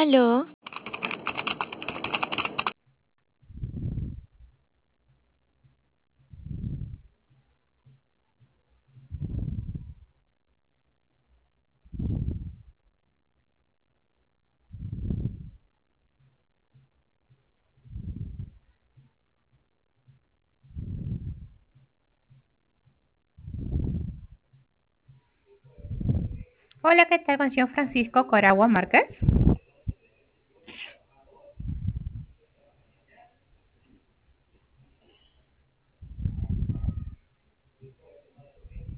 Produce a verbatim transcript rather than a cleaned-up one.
Aló, Hola, ¿qué tal con el señor Francisco Coragua Márquez?